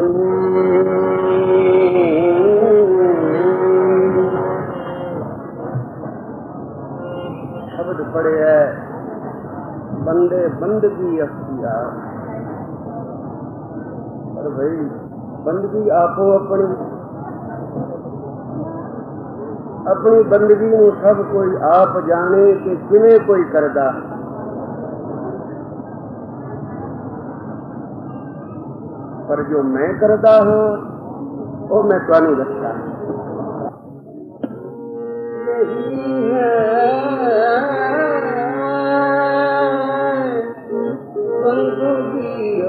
शब्द पड़े है बंदे बंदगी अख्तियार। पर भाई बंदगी आपो अपनी बंदगी में सब कोई आप जाने कि किवें कोई करदा। पर जो मैं करदा हां वो मैं तुहानू दस्सा। यही है बंदगी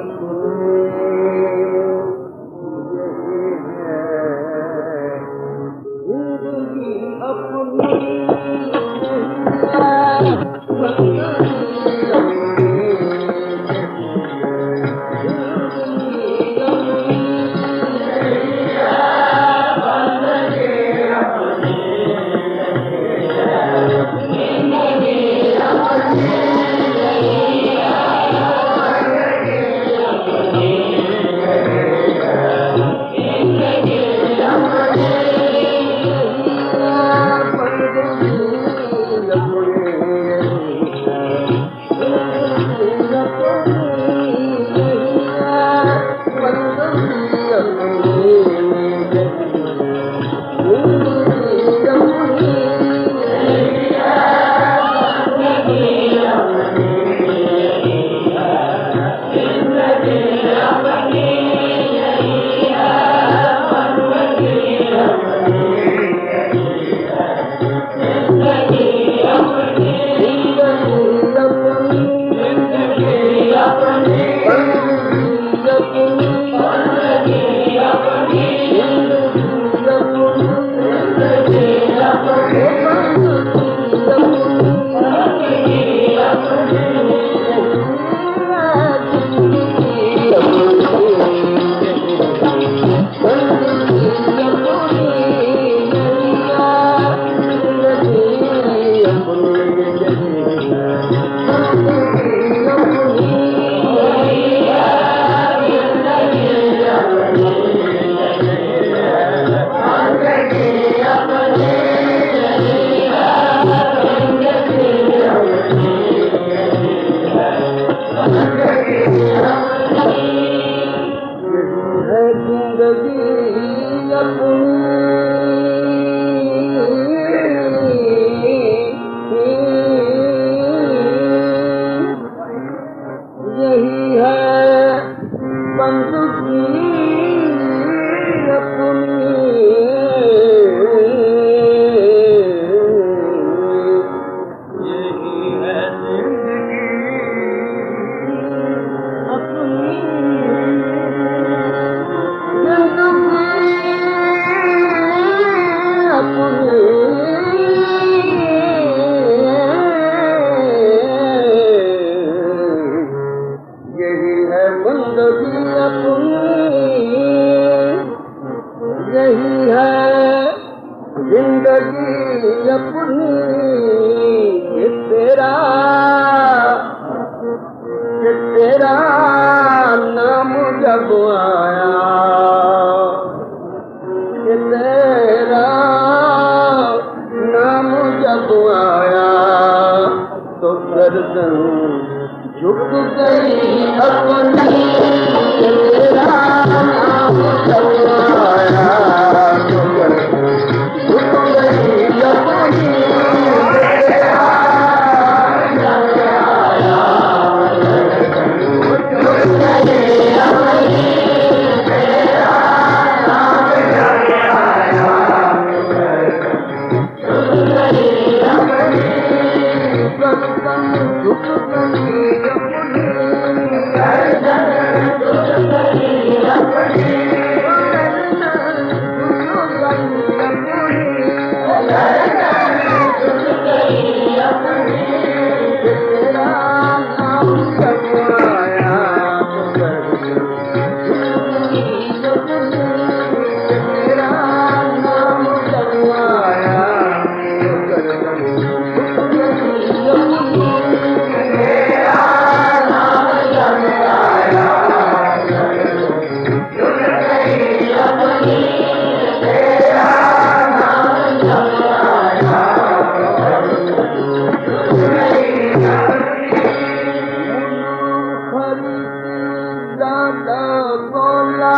बोला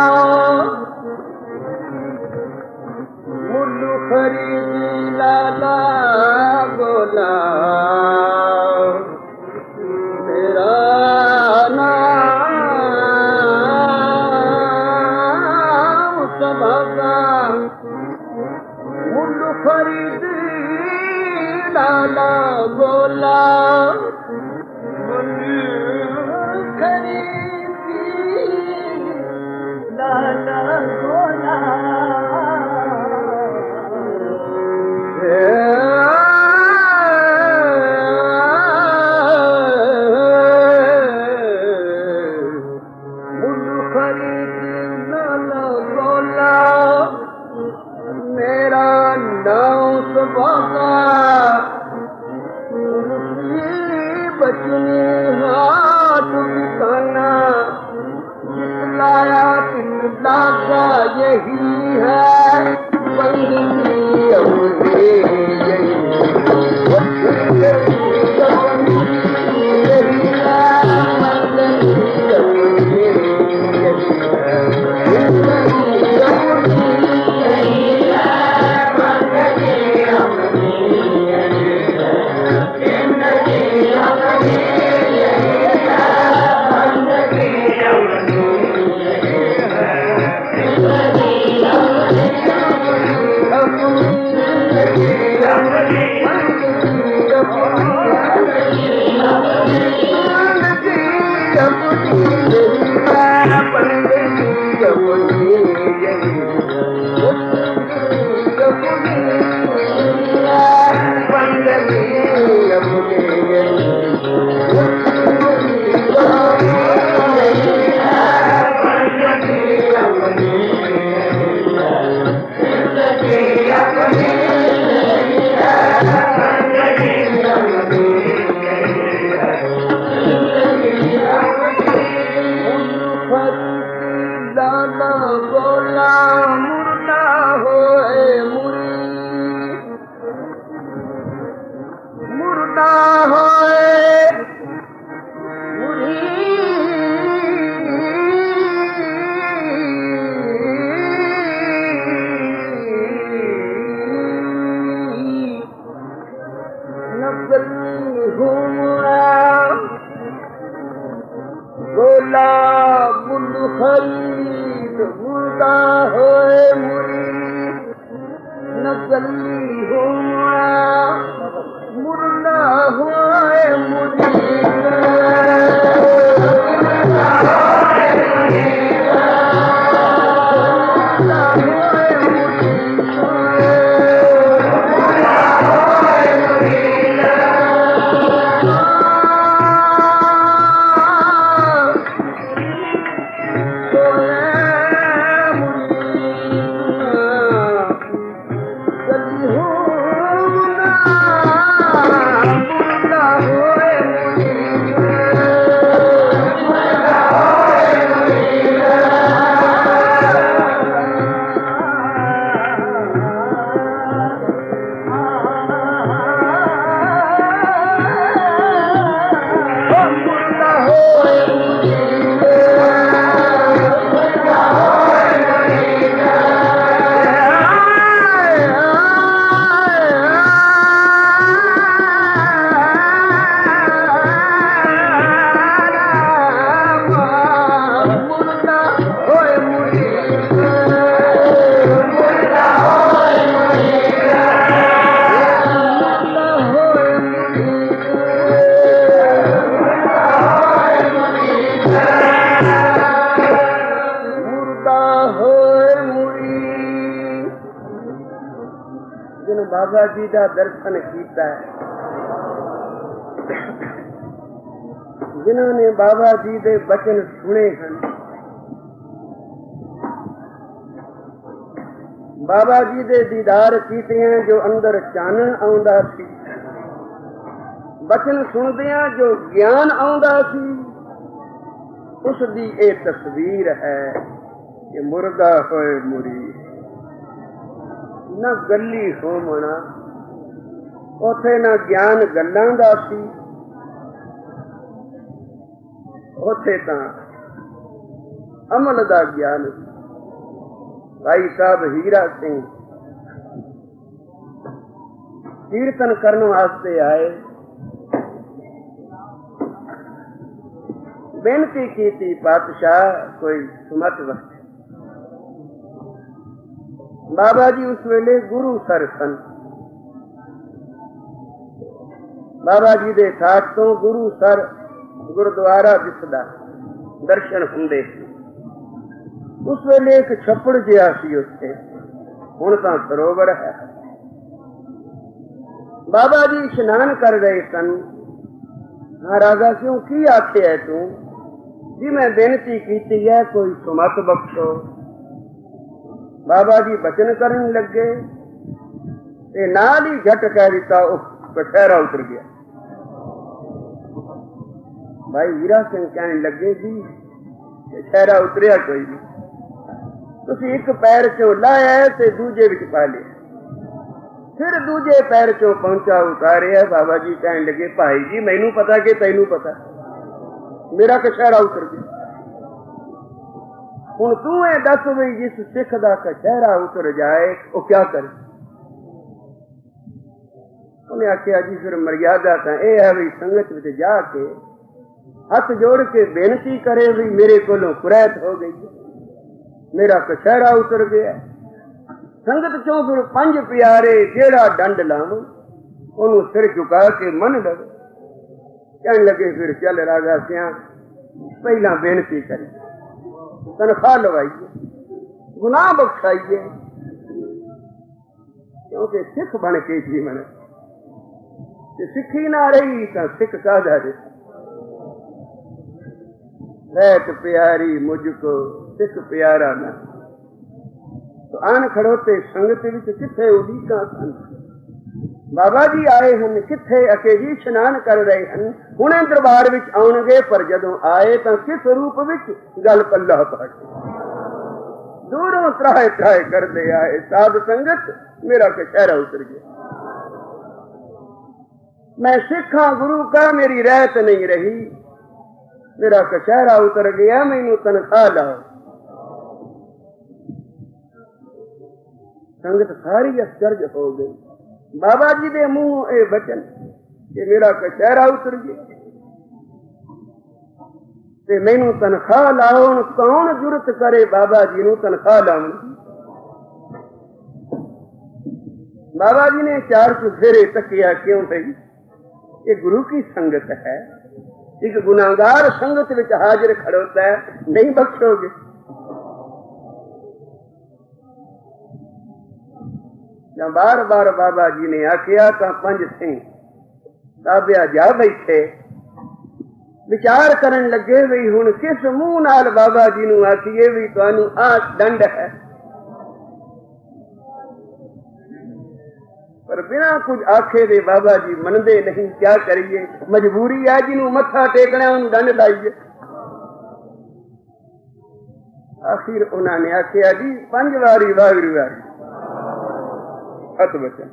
मुल्लू खरीदी लाला बोला तेरा नाम सभागा मुल्लू खरीदी लाला बोला मेरा नाम सभागा बचनी हाथ बिकाना जितलाया लागा यही है बंदगी अपनी यही बोला मुल्लू खरीद मुर्दा होए मुरी नकली हुआ मुर्दा होए मुरी बाबा जी का दर्शन किया जिन्होंने बाबा जी के बचन सुने हैं बाबा जी के दीदार किए हैं जो अंदर चानन आउंदा सी बचन सुनदियां जो ज्ञान आउंदा सी उसकी ये तस्वीर है कि मुर्दा होए मुरी न गली होमना उथे न ज्ञान गल्लां दा सी उथे तां अमल दा ज्ञान। भाई साहब हीरा सिंह कीर्तन करने वास्ते आए, बेनती की थी पातशाह कोई सुमत वक्त। बाबा जी उस वेले गुरु सर सन। बाबा जी दे ठाठ तो गुरु सर गुरुद्वारा दिसदा, दर्शन हुंदे। उस वेले एक छप्पड़ जिहा सी उत्थे, हुण तां सरोवर है। बाबा जी इशनान कर रहे सन। हाँ राजा क्यों की आखे है तू? जी मैं बेनती की है कोई सुमत बख्शो। बाबा जी बचन करन लगे ते नाल ही झट कह दिता कछहरा उतर गया। भाई हीरा सिंह कहने लगे जी कछहरा उतरिया कोई नहीं, तुसी एक पैर चो लाया ते दूजे विच पा लिया, फिर दूजे पैर चो पहुंचा उतारिया। बाबा जी कहने लगे भाई जी मैनू पता कि तैनू पता, मेरा कछहरा उतर गया। हुण तू ये दस भी जिस सिख दा कछहरा उतर जाए वो क्या करे? उन्हें आख्या जी फिर मर्यादा तो यह है भी संगत में जाके हाथ जोड़ के बेनती करे भी मेरे कोलों कुरैत हो गई, मेरा कछहरा उतर गया। संगत चों फिर 5 प्यारे जेड़ा डंड लाव ओनू सिर झुका के मन लगे। कहने लगे फिर चल राजा सिया पहला बेनती करी, तनख्वाह लवाइए, गुनाह बख्शाइए, क्योंकि सिख बन के जीवन सिखी ना रही तो सिख का दे। रहत प्यारी मुझको सिख प्यारा ना, तो आन खड़ोते संगत विच किथे उलीका सन। बाबा जी आए हन किथे अके जी स्नान कर रहे हन, हुणे दरबार विच आउणगे, पर जदों आए तां किस रूप विच गल पल्ला पड़। दूरों त्राए त्राए करदे आए, साध संगत मेरा कछहरा उतर गया। मैं सिखा गुरु का मेरी रहत नहीं रही, मेरा कछहरा उतर गया, मैनू तनख्वाह लाओ। संगत सारी आश्चर्य हो गई। बाबा जी दे मुंह ए बचन कि मेरा कछहरा उतर गया ते मैनू तनख्वाह लाओ। कौन जुरत करे बाबा जी नू तनख्वाह लाउण? बाबा जी ने 4 चुफेरे तकिया, क्यों भाई ये गुरु की संगत है, एक गुनाहगार संगत विच हाजिर खड़ोता है, नहीं बख्शोगे? या बार बार बाबा जी ने आखिया तो 5 सिंह ताबिया जा बैठे, विचार करन लगे भी हुण किस मुंह नाल बाबा जी नू आखिए भी तुहानू आ दंड है। पर बिना कुछ आखे दे बाबा जी मनदे नहीं, क्या करिए, मजबूरी है, जिन्हों मत्था टेकना उन्होंने दंड लाइए। आखिर उन्होंने आखिया जी 5 वारी वाहिगुरू वाहिगुरू हथ बचन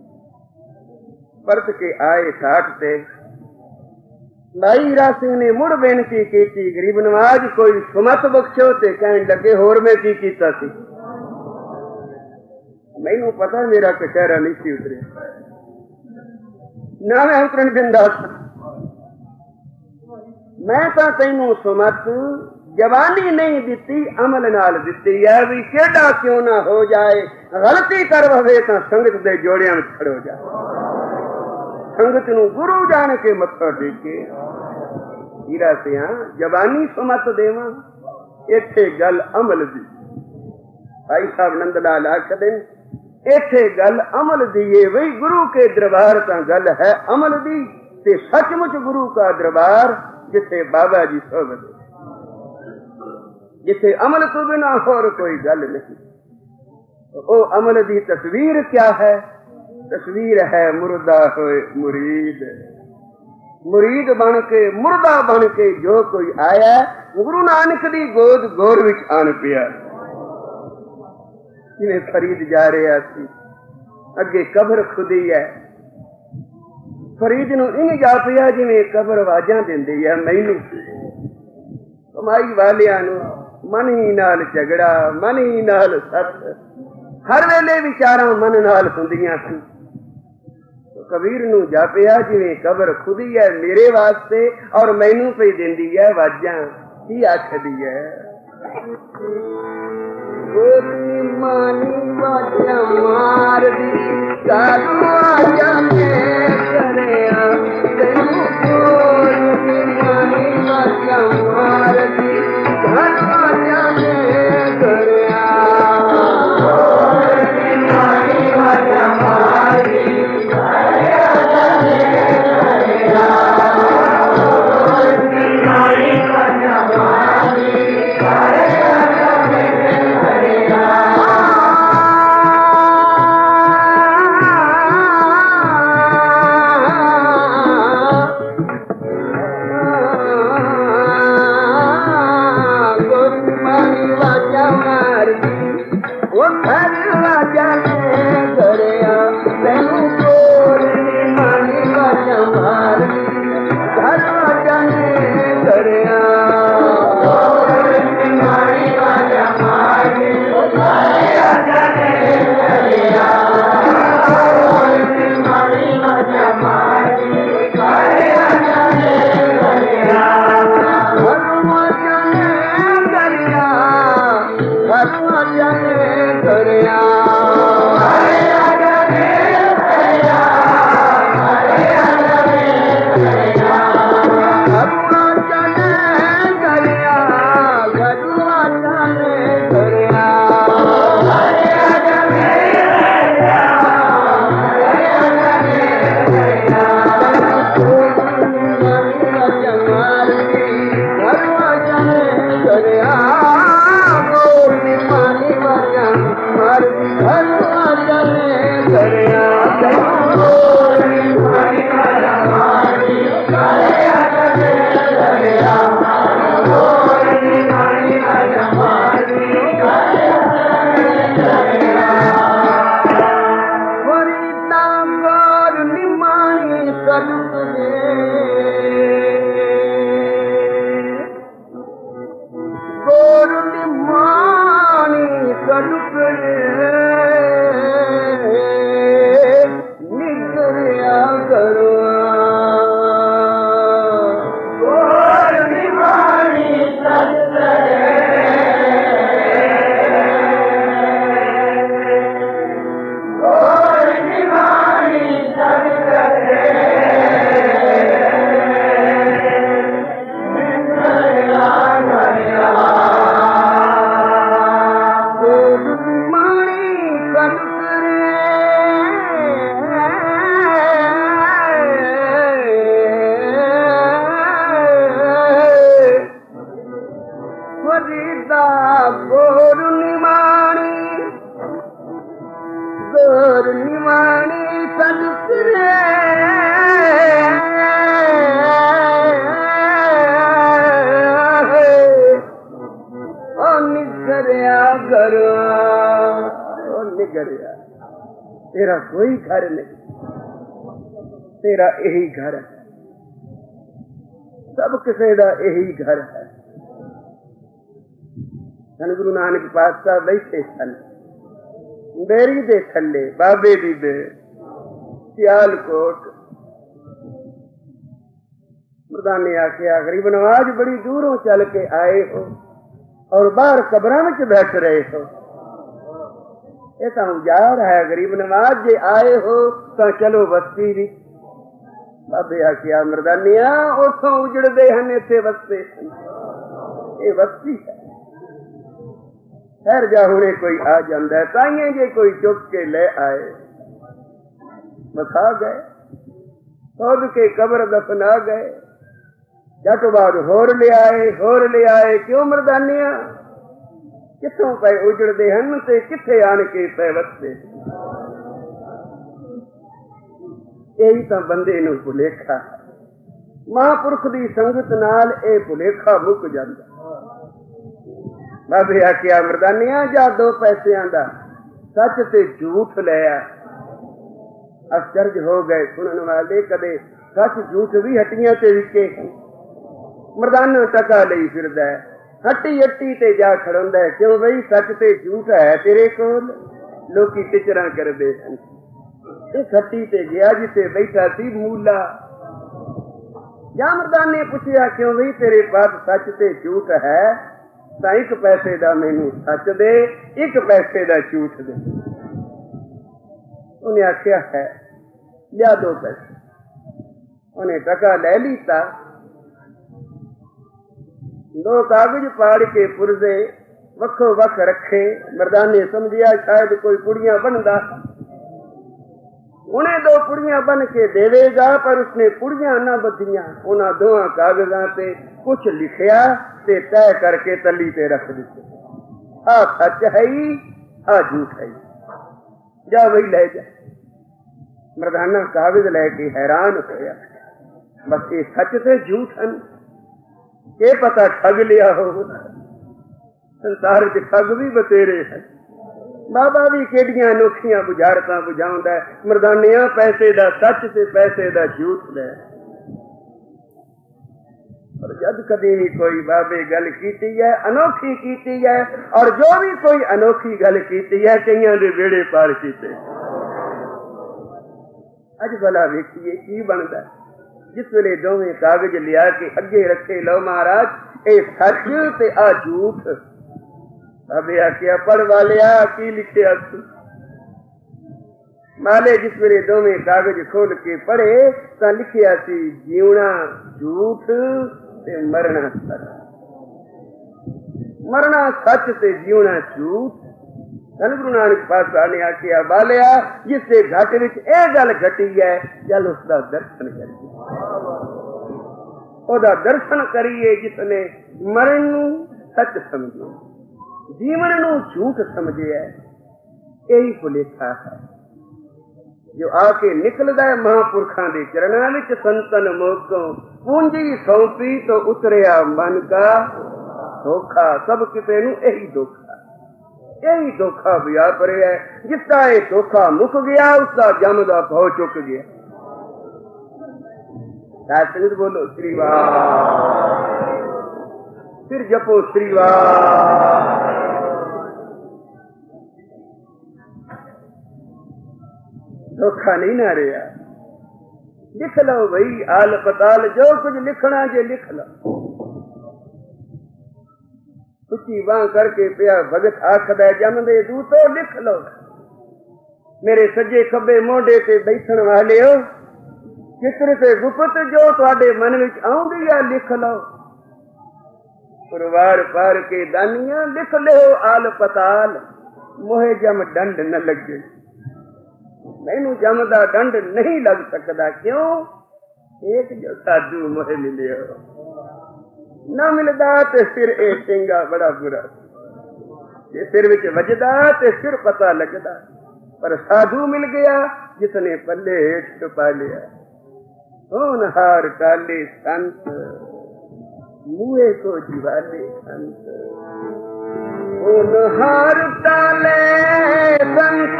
परत के आए ठाठ ते। भाई हीरा सिंह ने मुड़ बेनती की, गरीब नवाज कोई सुमत बख्शो, ते कहने लगे होर मैं की कीता सी? मैनू पता मेरा कछहरा नहीं सी उतरे, ना मैं उतरन दिंदा। मैं तो तैनू सुमत जवानी नहीं दिती, अमल नाल दिती है भी केड़ा क्यों ना हो जाए, गलती कर ववे तो संगत दे जोड़ियां में खड़ो जाए। संगत नू गुरु जान के मत्था टेके। हीरा सिया जवानी सुमत देवा, इत्थे गल अमल दी। भाई साहब नंद लाल आखदे इत्थे गल अमल दी है, वही गुरु के दरबार का गल है अमल दी, ते सचमुच गुरु का दरबार जिथे बाबा जी सोबत, जिथे अमल तो बिना और कोई गल नहीं। ओ अमल दी तस्वीर क्या है? तस्वीर है मुर्दा होए मुरीद, मुरीद बन के मुर्दा बन के जो कोई आया गुरु नानक दी गोद गोर विच आन पिया। जिन्हें फरीद जा रहा सी, अगे कबर खुदी है, फरीद नू इंज जा पिया जिवें कबर आवाजां दिंदी है, मैनू कमाई वालियां नू मन ही नाल झगड़ा, मन ही नाल सत, हर वेले विचारां मन नाल हुंदियां सन। कबीर नूं जापिया जिवें कबर खुदी है मेरे वास्ते और मैनू पे देंदी है वाजां, की आखदी है गोरी मानी वाजां मार दी सानू आजा मैं करया तैनू गोरी मानी वाजां मार दी सानू आजा मैं करया गोरी मानी वाजां मार दी तेरा कोई घर नहीं, तेरा यही घर है, सब किसी का यही घर है। धन गुरु नानक पातशाह बैठे सन बेरी दे थले बाबे बीबे सियालकोट। मर्दाने आखिया गरीब नवाज बड़ी दूरों चल के आए हो और बाहर कब्रां में बैठ रहे हो, ये तो उजाड़ है गरीब नवाज जे आए हो तो चलो बस्ती भी। बाबे आखिया मर्दानिया उथों उजड़ते हैं इत्थे बसते, ये बस्ती है, ठहर जा हुणे कोई आ जाता है, ताइए जे कोई चुक के ले आए बसा गए, खोद के कब्र दफना गए, जट बाद होर ले आए। क्यों मर्दानिया किथों पे उजड़ते हैं ते किथे आन के पे वसते। यही तो बंदे नूं भुलेखा है, महापुरख दी संगत नाल ए भुलेखा मुक जांदा। बाबे आखिया मर्दानिया जा 2 पैसियां दा सच ते झूठ लिया। आश्चर्य हो गए सुनने वाले, कदे सच झूठ भी हट्टियां ते विके। मर्दाना टका लई फिरदा है, हट्टी हट्टी ते जा खड़ोंदा है, क्यों बई सच ते झूठ है तेरे कोल, लोकी टिचरा करदे हन। इस हट्टी ते गया जिथे बैठा सी मूला। जामरदान ने पूछया, क्यों बई तेरे पास सच ते झूठ है, तां 1 पैसे दा मैनू सच दे, 1 पैसे दा झूठ दे। उन्हें आख्या है, लिया 2 पैसे। उन्हें टका ले लीता, 2 कागज पाड़ के पुरजे वक्खो वक्ख रखे। मर्दाने समझिया शायद कोई कुड़ियां बनदा, उन्हें 2 पुड़ियां बन के देवेगा, पर उसने पुड़ियां ना बधियां। उन्हां 2 कागजां ते कुछ लिखिया ते तय करके तली ते रख दिते, आ सच है आ झूठ है, जा वही ले जा। मर्दाना कागज लेके हैरान होया, बस ये सच ते झूठ हैं, के पता ठग लिया हो। संसार च ठग भी बतेरे हैं, बाबा भी केड़ियां अनोखियां बुझारतां बुझाउंदा है। मर्दानिया पैसे दा सच ते पैसे दा झूठ ले, पर जद कदी भी कोई बाबे गल कीती है, अनोखी कीती है, और जो भी कोई अनोखी गल कीती है, कईयां दे बेड़े पार कीते। अज भला वेखिए की बनदा। जिस वेले दोवें कागज लिया के अगे रखे, लो महाराज ए सच ते आ झूठ। बाबे आख्या, पढ़ वालिया की लिखिया तू। माले जिस वेले दोवें कागज खोल के पढ़े तां लिखिया सी, जीवना झूठ ते मरना सच। मरना सच ते जीवना झूठ। धन गुरु नानक पातशाह ने आख्या, बालिया जिससे घट विच यह गल घटी है, चल उसका दर्शन करिए, ओदा दर्शन करिए। जिसने मरण नूं सच समझे, जीवन नूं झूठ समझे है, यही भुलेखा है जो आके निकलदा है महापुरखां दे चरणां विच। संतन मोकों पूंजी सौंपी तो उतरिया मन का धोखा। सब किसे नूं यही धोखा, यही धोखा व्यापर है। जिसका ये धोखा मुक गया, उसका जमदा भौ चुक गया। संगत बोलो श्री वाह, फिर जपो श्री वाह। धोखा नहीं ना रहा। लिख लो भाई आल पताल, जो कुछ लिखना जे लिख लो। उची बांह करके पिया भगत आखदा, जमदे दू तो लिख लो। मेरे सज्जे खब्बे मोढे ते बैठण वाले हो, चित्र ते गुप्त जो तुहाडे मन विच आउंदी है लिख लो। पुरवार पार के दानियां लिख लो आल पताल, मोहे जम डंड न लगे। मैनू जमदा डंड नहीं लग सकता, क्यों? एक जो साधु मोहे मिले हो, ना मिलदा ते फिर ए टिंगा बड़ा बुरा। जे सिर विच वजदा ते फिर पता लगदा, पर साधु मिल गया जिसने पल्ले हेठ छुपा लिया। होनहार काले संत, मुए को जीवाले संत। होनहार काले संत,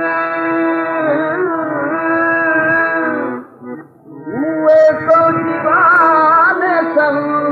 मुए को जीवाले संत।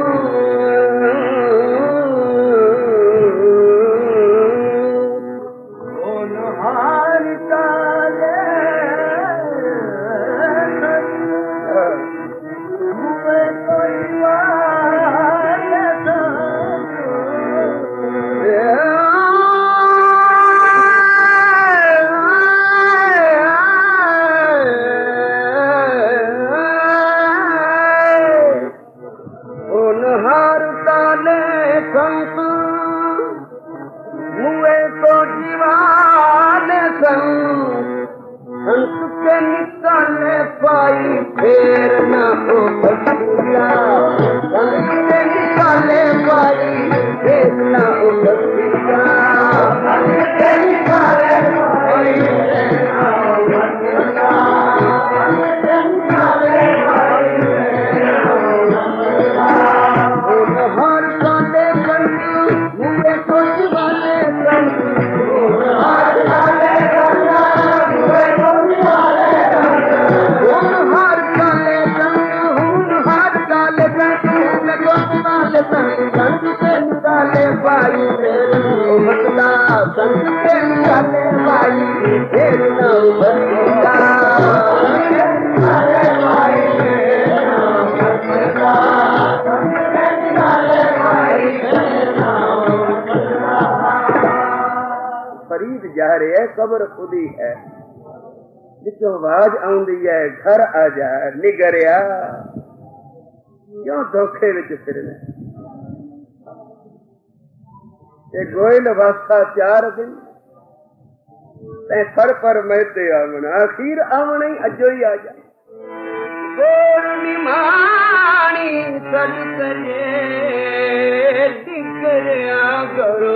भाई उभरता संत के निकाले भाई फिर न उभरता फरीद जा रहे है कब्र खुदी है जिसको आवाज आउंदी है घर आ जा निगरिया क्यों धोखे विच फिरने ये गोयल वास्ता 4 दिन ते सर पर मैते आवन आखिर आवन ही अजो ही आ जा निमानी सद करे दिगरिया करो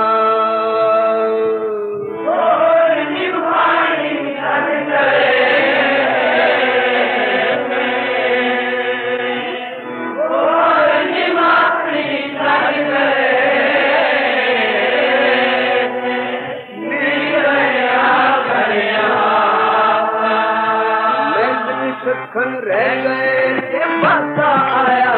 रह गए बाता आया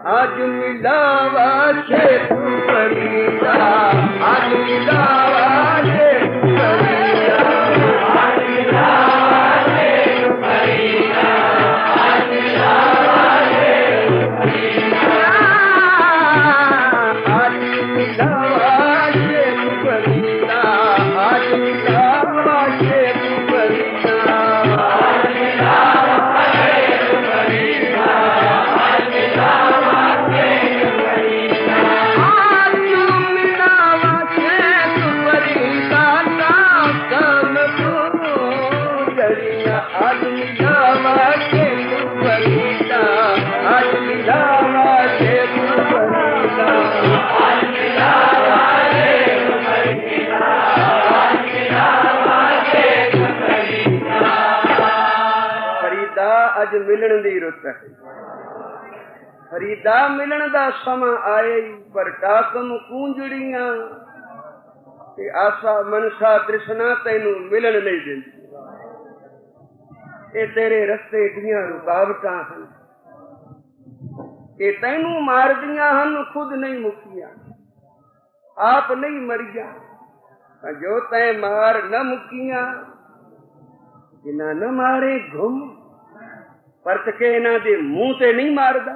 आज मिलावा शेख फरीदा, आज मिलावा शेख फरीदा, आज मिलावा शेख फरीदा, आज मिलावा शेख फरीदा, आज मिलावा शेख फरीदा, आज मिलावा शेख फरीदा, आज मिलावा शेख फरीदा, आज मिलावा अज मिलन दी रुत है। फरीदा मिलन दा समा आए पर टाकम कूंजड़ियां ते आशा मनसा तृष्णा तैनू मिलन नहीं देंदी। ये तेरे रस्ते दियां रुकावटां हन, ये तैनू मार दियां हन, खुद नहीं मुकिया, आप नहीं मरिया, जो तै मार न मुकिया, जिन्ना न मारे घुम परत के इन्हां दे मुंह ते नहीं मारदा।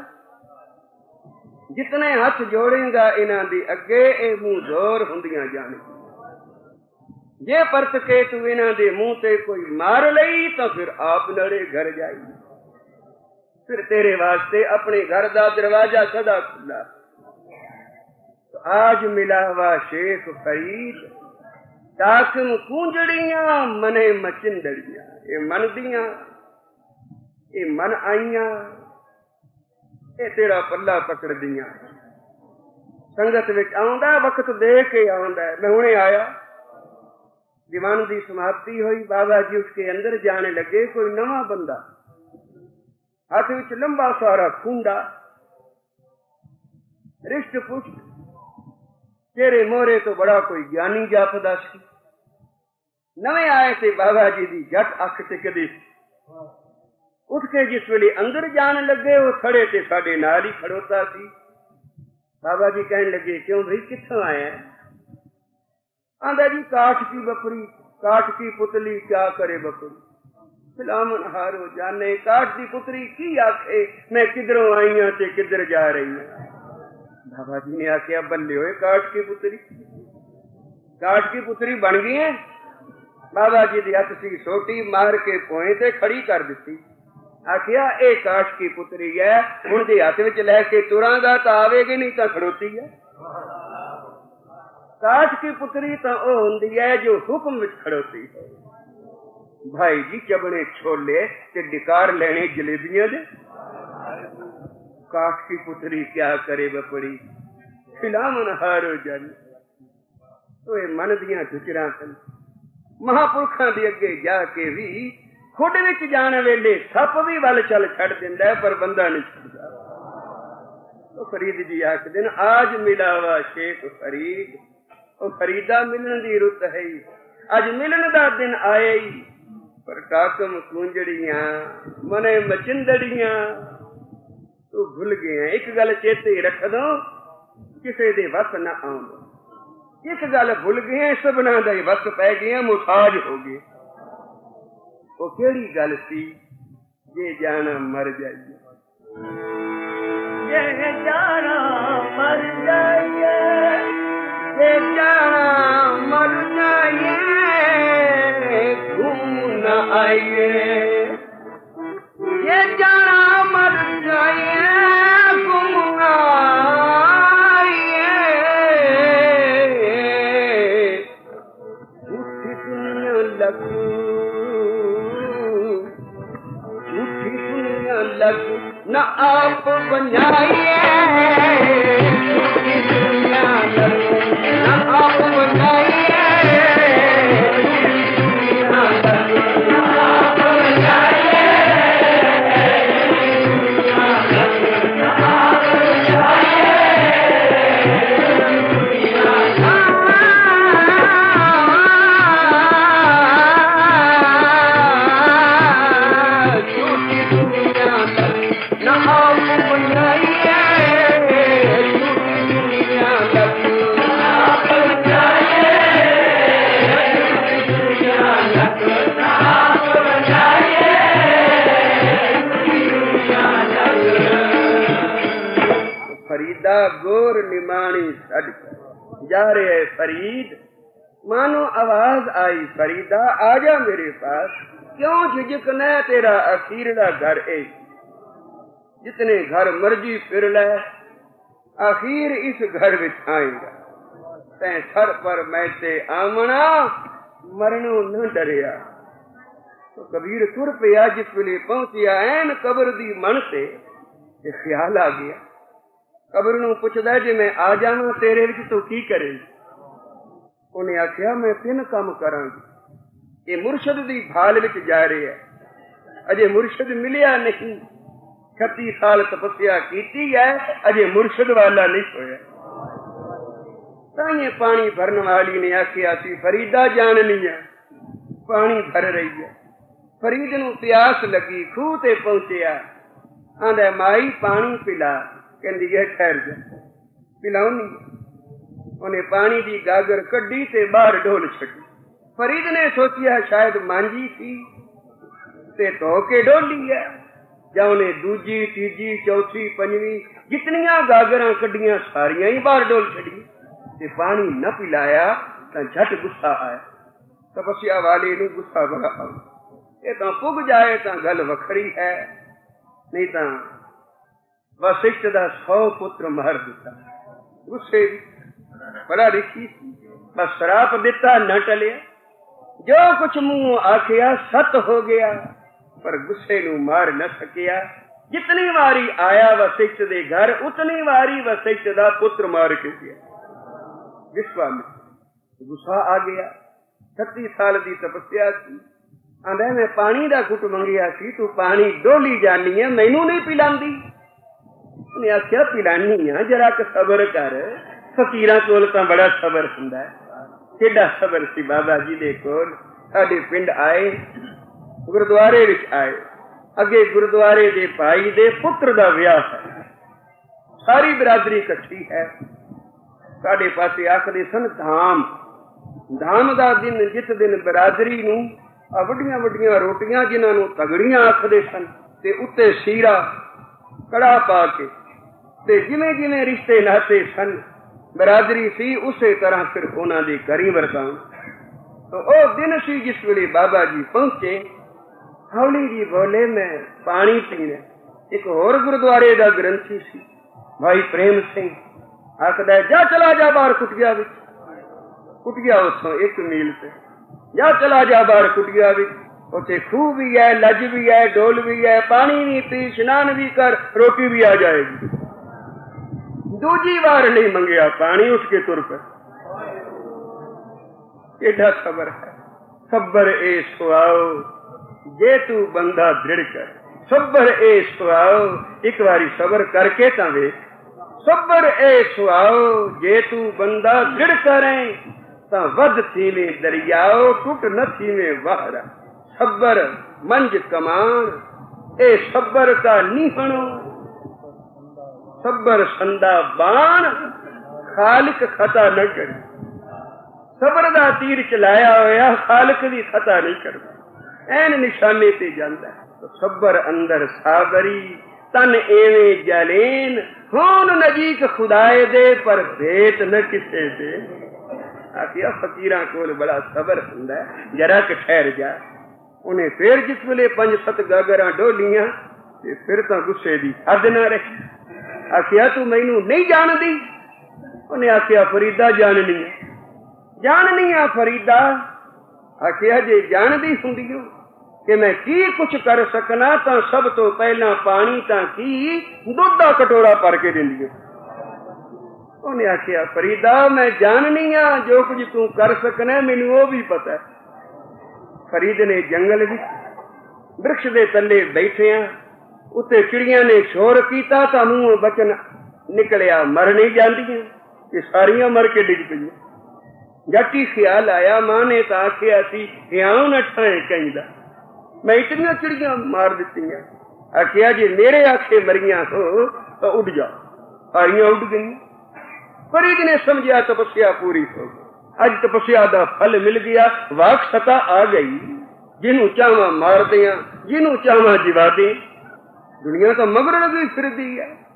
जितने हथ जोड़ेगा इन्हां दी अगे ए मुंह जोर हुंदियां जाने। जे परत के तू इन्हां दे मुंह ते कोई मार लई तो फिर आप नड़े घर जाई। फिर तेरे वास्ते अपने घर दा दरवाजा सदा खुला। तो आज मिलावा शेख फरीद, ताकम कूंजड़ियां मने मचिंदड़ियां। ये मन दियां, ये मन आईयां, ये तेरा पल्ला पकड़ दियां। संगत विच आउंदा वक्त दे के आउंदा। मैं हुणे आया, दीवान दी समाप्ति हुई, बाबा जी उसके अंदर जाने लगे। कोई नवा बंदा, हाथ विच लंबा सारा खूंडा, रिश्त पुष्ट, चेहरे मोहरे तो बड़ा कोई ज्ञानी जापदा सी। नवे आए थे बाबा जी दी जट अख टिकदी। उठ के जिस वेले अंदर जान लगे, वो खड़े ते साडे नाल ही खड़ोता सी। बाबा जी कहने लगे, क्यों भाई कित्थों आया? आंदा जी काठ की बकरी, काठ की पुतली क्या करे बकरी, सलामन हारो जाने। काठ की पुतरी की आखे मैं किधरों आई हां ते किधर जा रही हां। बाबा जी ने आख्या, बल्ले होए काठ की पुतरी, काठ की पुतरी बन गई है। बाबा जी दी हथ सी सोटी, मार के पोए ते खड़ी कर दिती। आखिया ए काठ की पुतरी है, हुण जे हथ विच लैके तुरांगा तां आवेगी, नहीं तां खड़ोती है। काठ की पुतरी तां ओ हुंदी है जो हुक्म विच खड़ोती है। भाई जी चबने छोले ते डिकार लेने जलेबियां दे। काठ की पुतरी क्या करे बपड़ी, खिलावन हारो जन। तो ये मन दियां गुजरां सन। महापुरखां दे अगे जाके भी खुद विच जाने वेले सप भी वल चल छड़ दिंदा है, पर बंदा नहीं छड़दा। तो फरीद जी आखदे न, आज मिलावा शेख फरीद। ओ फरीदा मिलन दी रुत है, अज मिलन दा दिन आए ही, पर टाकम कूंजड़ियां मने मचिंदड़ियां तू भुल गए। एक गल चेते रख दो, किसे दे वस न आउंदा। एक गल भुल गए, सबना दा वस पै गए, मुताज हो गए। वो केड़ी गल सी, जे जाना मर जाइए, जे जाना मर जाइए, जे जाना मर जाइए, घूम न आइए। ये जाना मर जाइए, घूम न आइए। झूठी दुनिया लगू, लग न आप बनाइए। दुनिया लग न आप बनाइए। दुनिया लग न आप बनाइए। दुनिया लग न आप बनाइए। झूठी दुनिया लग न आप बनाइए। फरीदा गोर निमाणी छड़ कर जा रहे फरीद। मानो आवाज आई फरीदा आजा मेरे पास, क्यों झिझकना तेरा अखीरला घर है। जितने घर मर्जी फिर ले आखिर इस घर विच आएगा। तैं सर पर मैते आमना मरणों न डरिया। तो कबीर तुर पिया जिस वेले पहुंचिया ऐन कबर दी मन से ख्याल आ गया। कबर नूं पुछदा जे मैं आ जावां तेरे विच तू की करेगी। उन्हें आख्या मैं 3 काम करांगी। ये मुर्शद दी भाल विच जा रहे है, अजे मुर्शद मिलिया नहीं। 36 साल तपस्या कीती है, अजे मुर्शद वाला नहीं होया। ताइए पानी भरन वाली ने आख्या सी फरीदा जाननी है। पानी भर रही है। फरीद नूं प्यास लगी, खूह ते पहुंचिया। आंदा माई पानी पिला। कहंदी है ठहर जा पिलाऊनी। उन्हें पानी की गागर कड्डी ते बाहर ढोल छड़ी। फरीद ने सोचिया शायद मांझी थी ते धो के डोली है, या उन्हें दूजी तीजी चौथी पंजवीं जितनियां गागरां कड्डियां सारियां ही बाहर डोल छड़ी ते पानी न पिलाया। तो झट गुस्सा आया। तपस्या वाले नूं गुस्सा बड़ा आया। ये तो पुग जाए तो गल वखरी है, नहीं तो वशिष्ठ दा 100 पुत्र मार दिता। गुस्से बड़ा रिखी बस श्राप दिता न टलिया। जो कुछ मुंह आखिया सत हो गया, पर गुस्से नू मार न सकिया। जितनी वारी आया वशिष्ठ दे घर उतनी वारी वशिष्ठ दा पुत्र मार के गया। विश्वामित्र गुस्सा आ गया। 36 साल दी तपस्या की। आंदा मैं पानी दा घुट मंगिया सी, तू पानी डोली जानी है, मैनू नहीं पिलांदी। उन्हें आख्या पिलानी है, जरा क सबर कर। फकीरां कोल तां बड़ा सबर हुंदा है। केड़ा सबर सी बाबा जी दे कोल। साडे पिंड आए, गुरुद्वारे विच आए। अगे गुरुद्वारे दे भाई दे पुत्र दा विआह है। सारी बिरादरी इकट्ठी है। साडे पासे आखदे सन धाम। धाम दा दिन जिस दिन बिरादरी नूं वड्डियां वड्डियां रोटियां जिन्हां नूं तगड़ियां आखदे सन ते उत्ते सीरा कड़ा पा के ते जिवें जिवें रिश्ते नाते सन बिरादरी सी उसे तरह फिर उन्हां दे घरी वरतां। तो ओ दिन सी जिस वेले बाबा जी पहुंचे। हौली जी बोले मैं पानी पीना। एक होर गुरुद्वारे दा ग्रंथी सी भाई प्रेम सिंह आखदा जा चला जा बाहर कुटिया विच। कुटिया उथों 1 मील से जा चला जा बाहर कुटिया विच। उसे खूह भी है, लज भी है, डोल भी है, पानी भी पी, स्नान भी कर, रोटी भी आ जाएगी। दूजी बार नहीं मंगया पानी, उठ के तुर पर। एडा सबर है। सबर ए सुआओ जे तू बंदा दृढ़ कर। सबर ए सुआओ एक बारी सबर करके ता वेख। सबर ए सुआओ जे तू बंदा दृढ़ करे ता वध थीवे दरियाओ टुट न थीवे वाहरा। सबर मंज कमान ए सबर का नीहणो। सबर संदा बाण खालिक खता न करे। सबर दा तीर चलाया होया खालिक दी खता नहीं करदा। ऐन निशाने ते जांदा। तो सबर अंदर साबरी तन एवें जलेन होन नजीक खुदाए दे पर भेट न किसे दे। आखिया फकीरां कोल बड़ा सबर हुंदा है, जरा कि ठहर जा। उन्हें फिर जिस वेले 5-7 गागरां डोलियां ते फिर तो गुस्से दी हद ना रही। आखिया तू मैनू नहीं जानदी। उन्हें आखिया फरीदा जाननी है। जाननी है फरीदा। आखिया जे जानदी हुंदी हो कि मैं की कुछ कर सकना तो सब तो पहला पानी ता की दुध दा कटोरा भर के दिंदी। उन्हें आखिया फरीदा मैं जाननी हाँ जो कुछ तू कर सकना मैनू वो भी पता है। फरीद ने जंगल विच वृक्ष दे तले बैठे उत्ते चिड़ियां ने शोर कीता तां मूंह बचन निकलिया मर नहीं जांदियां कि सारियां मर के डिग पईयां। जटी ख्याल आया मां ने तो आखिया सी हियां न ठाए कहीं मैं इतनियां चिड़ियां मार दित्तियां। आखिया जे मेरे आखे मरियां हो तो उड़ जा। सारियां उड़ गई। फरीद ने समझा तपस्या पूरी हो गई। अज तपस्या का फल मिल गया। वाक सता आ गई। जिन्हों चाहवा मार दिया, जिन्हों चाहवा जिवा दे। दुनिया तो मगर लगी फिर दी है।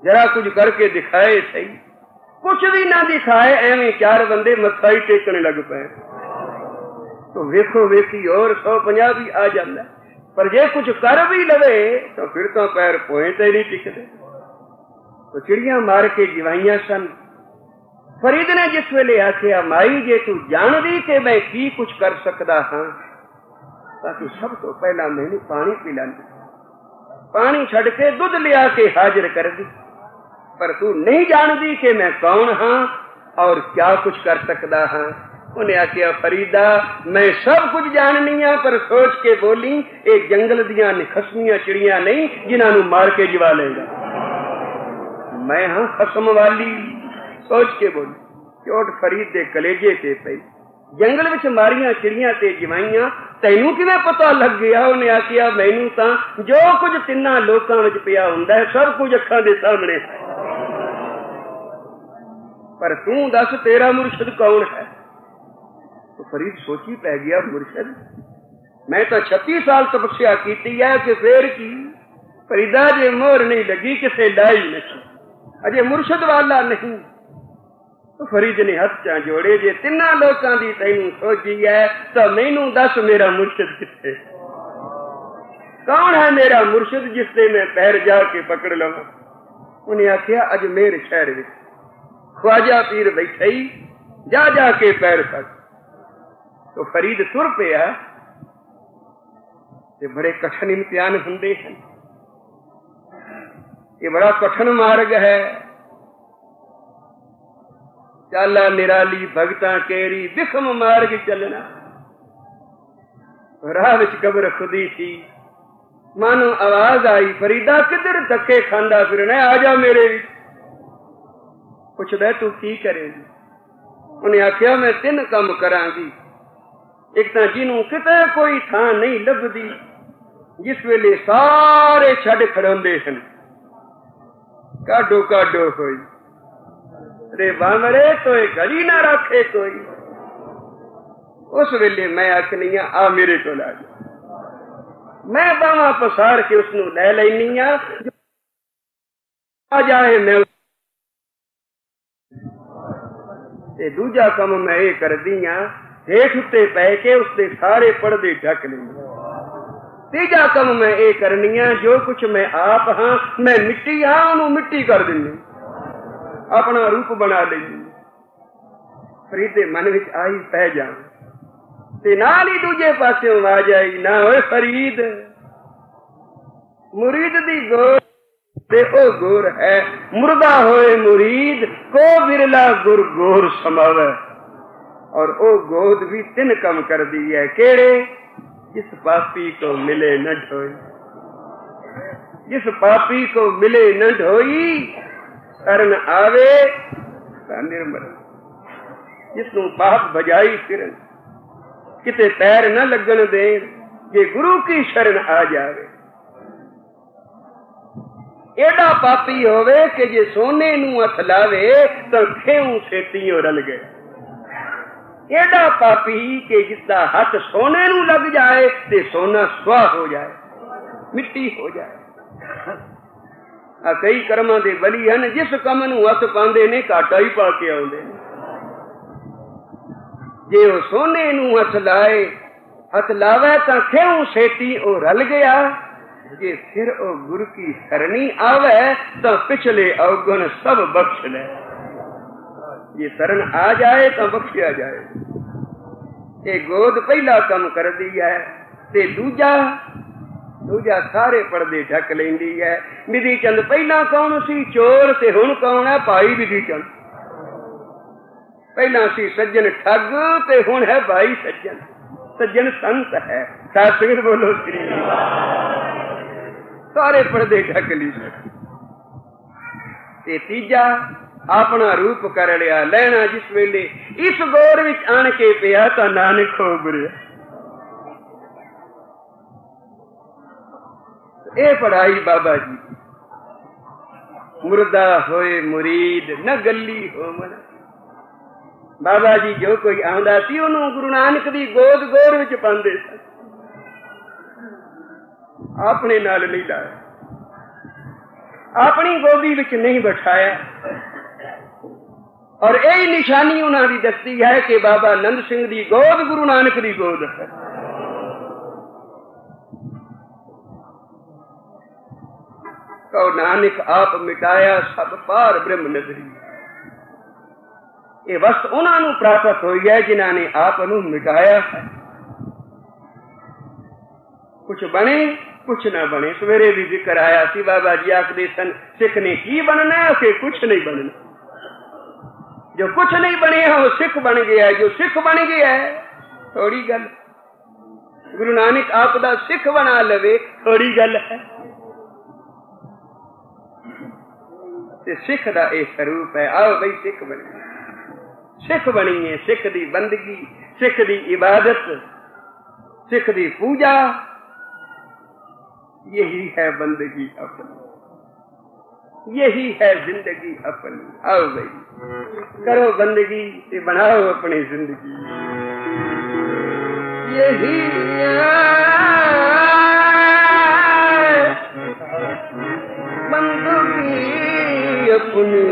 जरा कुछ करके दिखाए सही। कुछ भी ना दिखाए, एवं चार बंदे मत्था ही टेकने लग पे तो वेखो वेखी और 150 भी आ जाता। पर जे कुछ कर भी लवे तो फिर तो पैर पोए तो ही नहीं टिकते। तो चिड़िया मार के जिवाइया सन। फरीद ने जिस वेले आखिया माई जे तू जान दी कि मैं की कुछ कर सकता हाँ ताकि सब तो पहला मैंने पानी पिला दी, पानी छड़ के दूध लिया के हाजिर कर दी। पर तू नहीं जान दी कि मैं कौन हाँ और क्या कुछ कर सकता हाँ। उन्हें आखिया फरीदा मैं सब कुछ जाननी हाँ, पर सोच के बोली एक जंगल दिया निखसमिया चिड़िया नहीं जिन्होंने मार के जिवा लेगा। मैं हाँ खसम वाली, सोच के बोली। चोट फरीद दे कलेजे ते पई। जंगल विच मारिया चिड़िया ते जिवाइया तैनू किवें पता लग गया? उन्हें आखिया मैनू तां जो कुछ तिन्ना लोकां विच पिया हुंदा है सब कुछ अखां दे सामने है, पर तू दस तेरा मुर्शद कौन है? तो फरीद सोची पै गया मुर्शद मैं तो 36 साल तपस्या की है कि फिर की फरीदा जे मोहर नहीं लगी किसे लाई नहीं, अजे मुर्शद वाला नहीं। तो फरीद ने हथ चा जोड़े जे तिना लोकां दी तैनू सोची है तो मैनू दस मेरा मुर्शद किथे? कौन है मेरा मुर्शद जिससे मैं पैर जाके पकड़ लवां? उन्हें आखिया अजमेर शहर में ख्वाजा पीर बैठे ही जा जाके पैर पड़। तो फरीद तुर पिया। ये बड़े कठिन इम्तिहान हुंदे हैं, ये बड़ा कठिन मार्ग है। चाला निराली भगता केरी विखम मार्ग चलना। राह विच कब्र खुदी थी, मानो आवाज आई फरीदा किधर धक्के खांदा फिरना, आजा मेरे। पुछदा तू की करेगी? उन्हें आखिया मैं 3 काम करांगी। एक तां जिन्हों किते कोई थां नहीं लभदी, जिस वेले सारे छड़ खड़ोंदे सन, काडो काडो होई रे बामरे तो एक घड़ी ना रखे कोई। उस वेले मैं आखनी आ मेरे को ला जा, मैं बावा पसार के उसनू लै लैनी आ जाए। मैं ते दूजा कम मैं ये कर दिया हेठ उत्ते पै के उसके सारे पर्दे ढक लेंगे। तीजा कम मैं ये करनी है जो कुछ मैं आप हाँ मैं मिट्टी हाँ उन्होंने मिट्टी कर देनी, अपना रूप बना लेनी। फरीदे मन विच आई पै जा ते नाल ही दूजे पासे आवाज आई ना ओए फरीद मुरीद दी गोर ते ओ गोर है मुर्दा होए मुरीद को बिरला गुर गोर समावे। और ओ गोद भी 3 कम कर दी है केड़े? जिस पापी को मिले न ढोई, जिस पापी को मिले न ढोई शरण आवे निर्मल। जिसनू पाप बजाई फिरन किते पैर न लगन दे, जे गुरु की शरण आ जावे। एडा पापी होवे कि जे सोने नू हथ लावे तो खेऊ सेतियों रल गए। एडा पापी के जिसका हाथ सोने नू लग जाए ते सोना स्वाह हो जाए, मिट्टी हो जाए। आ कई कर्मां दे बली हन जिस कम नू हथ पांदे ने घाटा ही पा के आउंदे ने। जे ओ सोने नू हथ लाए हथ लावे तां खेऊ सेती ओ रल गया। जे फिर ओ गुरु की सरनी आवे तां पिछले अवगुण सब बख्श ले। ये शरण आ जाए तो बख्शिया जाए। ये गोद पहला कम कर दी है ते दूजा सारे पर्दे ढक लेंदी है। विधि चंद पहला कौन सी चोर ते हुण कौन है भाई विधि चंद? पहला सी सज्जन ठग ते हुण है भाई सज्जन। सज्जन संत है। साथ बोलो श्री सारे पर्दे ढक ली। ते तीजा अपना रूप कर लिया लेना जिस वेले इस गौर विच आन के पिया तो नानक हो गुरिया। ए पढ़ाई बाबा जी मुर्दा होए मुरीद न गली हो मन। बाबा जी जो कोई आंदा सी उन्होंने गुरु नानक दी गोद गोर विच पांदे सन, अपने नाल नहीं लाया। अपनी गोदी विच नहीं बैठाया। और यही निशानी उन्होंने दसती है कि बाबा नंद सिंह की गोद गुरु नानक की गोद है। तो नानक आप मिटाया सब पार ब्रह्म नजरी। ये बस उन्होंने प्राप्त हुई है जिन्होंने आप मिटाया है। कुछ बने कुछ ना बने। सवेरे भी जिक्र आया सी, बाबा जी आखदे सन सिख ने की बनना है, कि कुछ नहीं बनना। जो कुछ नहीं बने वो सिख बन गया है, जो सिख बन गया है थोड़ी गल। गुरु नानक आप दा सिख बना लवे थोड़ी गल है। ते सिख दा ये स्वरूप है। आओ भाई सिख बनिए, सिख बनिए। सिख दी बंदगी, सिख दी इबादत, सिख दी पूजा, यही है बंदगी अपनी, यही है जिंदगी अपनी। आओ भाई करो बंदगी ते बनाओ अपनी जिंदगी। यही बंदगी अपनी,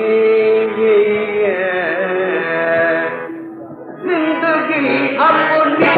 जिंदगी अपनी,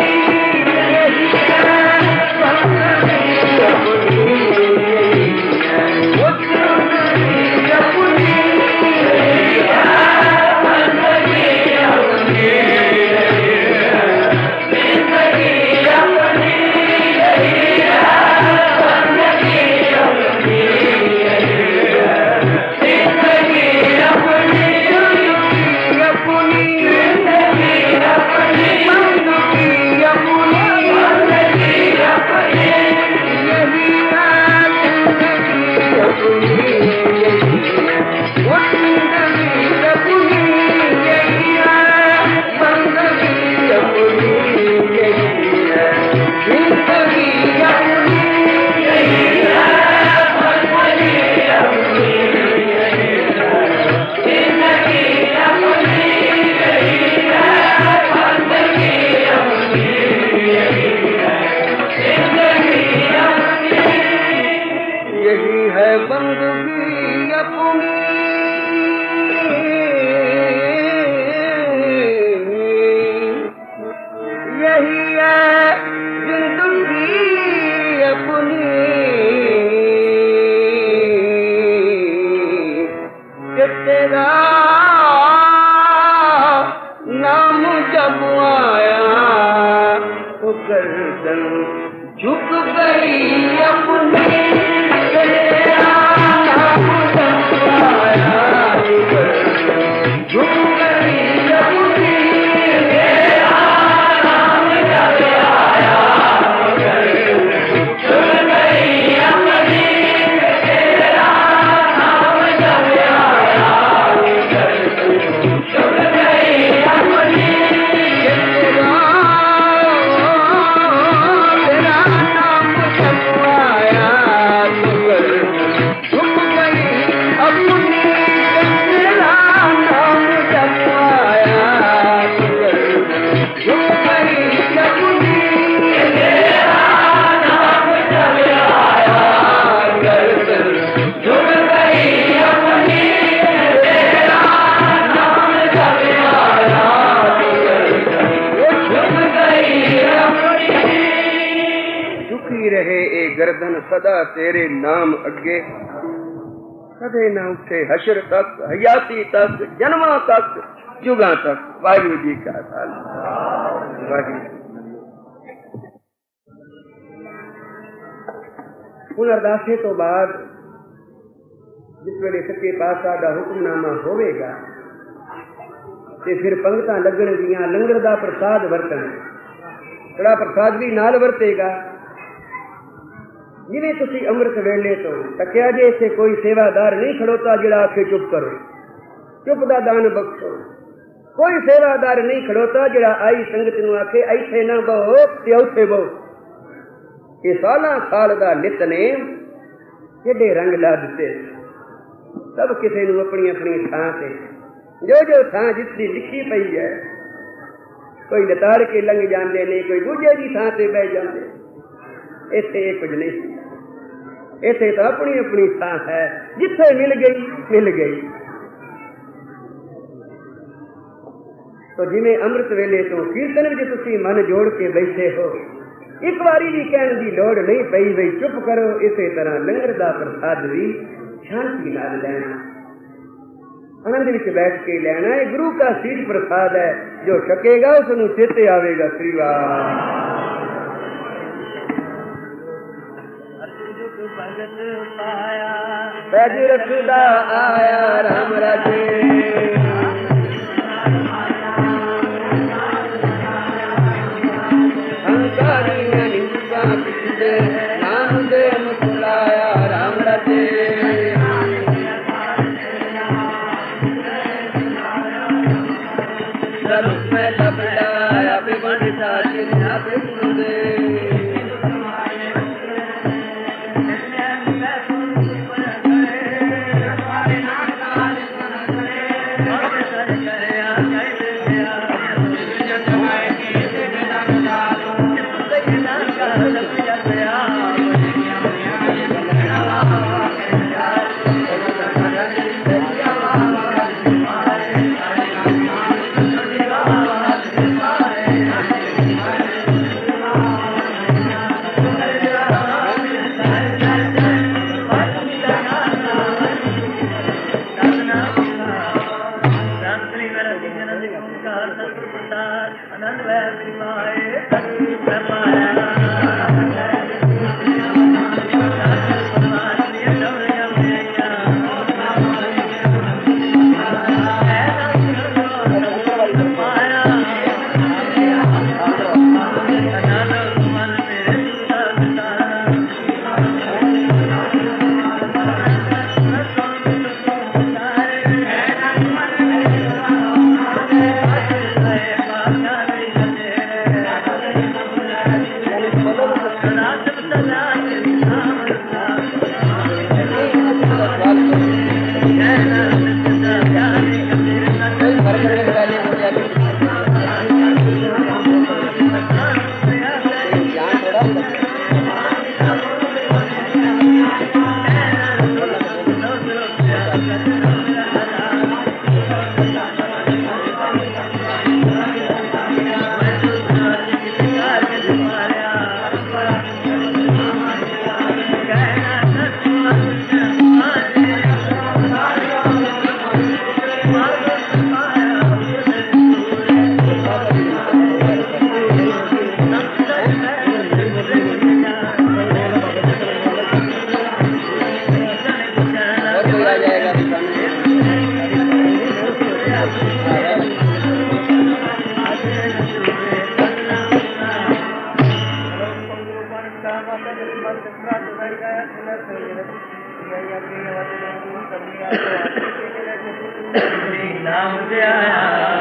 सदा तेरे नाम अगे, कदे न उठे हशर तक, हयाती तक, जन्मा तक, जुगा तक। वाहिगुरू जी का खालसा, वाहिगुरू। हुण अरदासे तो बाद जिस वेले सच्चे पातशाह दा हुक्मनामा होवेगा ते फिर पंगतां लगणगियां, लंगर दा प्रसाद वरतण, कड़ा प्रसाद भी नाल वरतेगा। जिवें तुसी अमृत वेले तो तकिया जे इत्थे कोई सेवादार नहीं खड़ोता जिहड़ा आखे चुप करो, चुप दा दान बख्शो। कोई सेवादार नहीं खड़ोता जिहड़ा आई संगत नूं आखे इत्थे ना बहो ते उत्थे बहो। ये सालां साल दा नितनेम किहड़े रंग ला दिते, सब किसी नूं अपनी अपनी थां ते जो जो थां जिसकी लिखी पई है, कोई लताड़ के लंघ जाते ने, कोई दूजे की थां ते बह जाते। इत्थे कुछ नहीं। इथे तो अपनी अपनी थां है, जिथे मिल गई मिल गई। तो जिमें अमृत वेले तो कीर्तन विच तुसीं मन जोड़ के बैठे हो, एक बारी भी कहने की लोड़ नहीं पई बई चुप करो। इसे तरह लंगर का प्रसाद भी शांति नाल लेना, आनंद विच बैठ के लेना। है गुरु का शीश प्रसाद है, जो छकेगा उसनूं चेते आवेगा। श्री पैज रखदा आया राम राजे, हंकारी निंदा पिछले नाम दे मुस्कुराया राम राजे। स्वरूप में लपटाया बेबंधा चिन्ह बिंदे, नाम से आया